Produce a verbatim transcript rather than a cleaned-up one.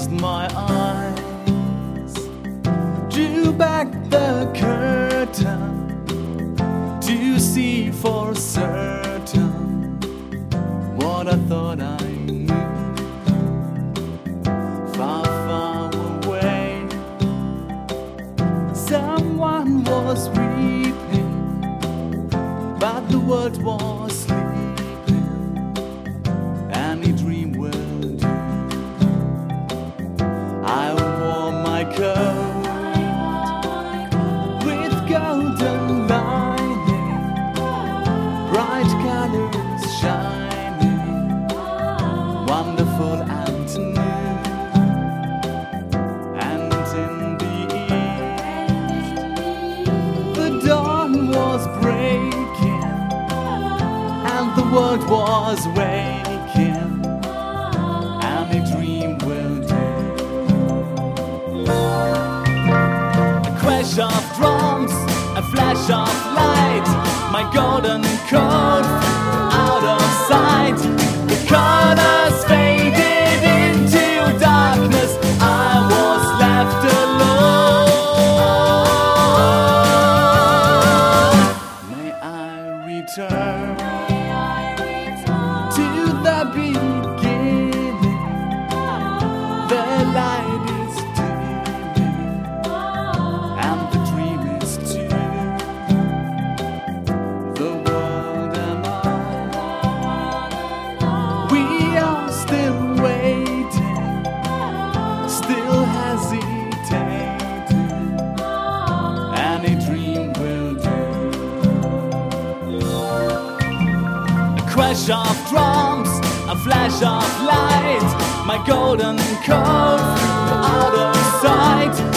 closed my eyes, drew back the curtain to see for certain what I thought I knew. Far, far away, someone was weeping, but the world was sleeping. Any dream will do. I wore my coat with golden lining, bright colors shining, wonderful and new. And in the east, the dawn was breaking, and the world was waking. Any dream will do. A crash of drums, a flash of light, my golden coat out of sight. The colors faded into darkness, I was left alone. May I return to the beginning. The light is dimming, and the dream is too. The world and I, we are still waiting, still hesitating. Any dream will do. A crash of drums, a flash of light, my golden coat flew out of sight.